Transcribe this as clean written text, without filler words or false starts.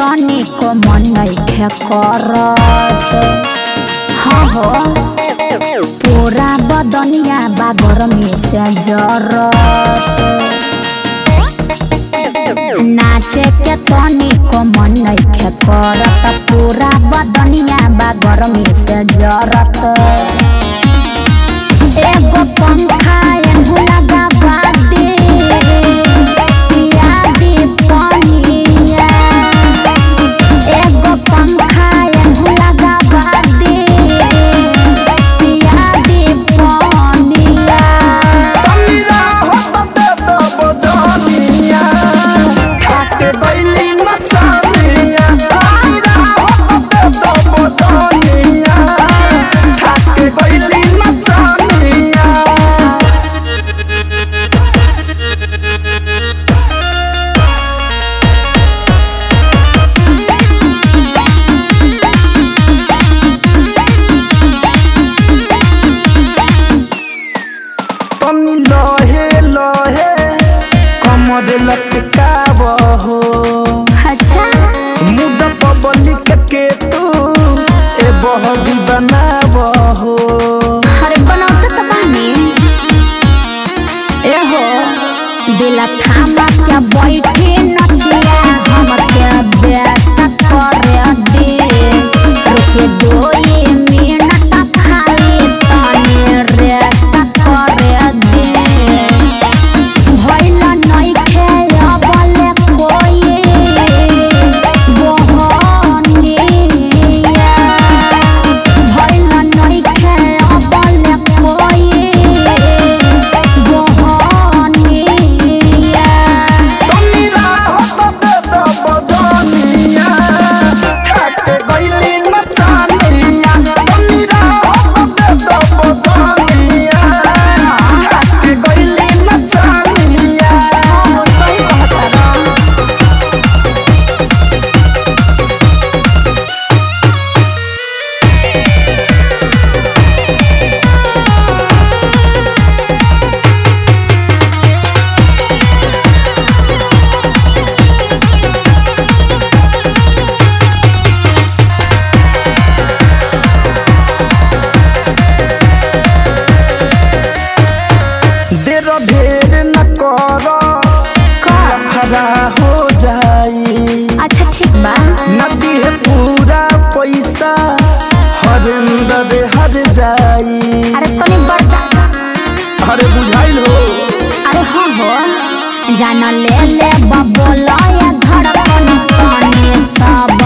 तनी को मन नइखे करत। हाँ हो पूरा बदनिया बागर में से जरत। नाचे के तनी को मन नइखे करत। पूरा बदनिया बागर में से जरत। एगो पंखा एनहु लगावा दे पिया दे पानिया। एगो पंखा एनहु लगावा दे पिया दे पानिया। तमीरा होत दे दो बजनिया खाके गइली नचनिया। तमीरा होत दे दो बजनिया खाके गइली नचनिया। तनी लहे लहे कमर लचकाव हो। अच्छा मुद पब्लिक के तू ए बहगी बनाव हो। अरे बनाते तो बानी। एहो दिला थामा क्या बैठे नचिया हम क्या व्यस्त करे दे। रुके दो ये मिनट खाली तनी रेस्ट करे दे। भइल नइखे अबले कोई बहनिया। भइल नइखे अबले कोई बहनिया। तमीरा होत दे दो बजनिया खाके गइली नचनिया। तमीरा होत दे दो बजनिया खाके गइली नचनिया। सही कहता ना। देर ढेर न कर खरा हो जाई। अच्छा ठीक बा। नदी है पूरा पैसा हरिंदर हर जाई। अरे तनी बता। अरे बुझाइल हो। अरे हाँ हो जान ले ले बबोला या धड़कन तनी सब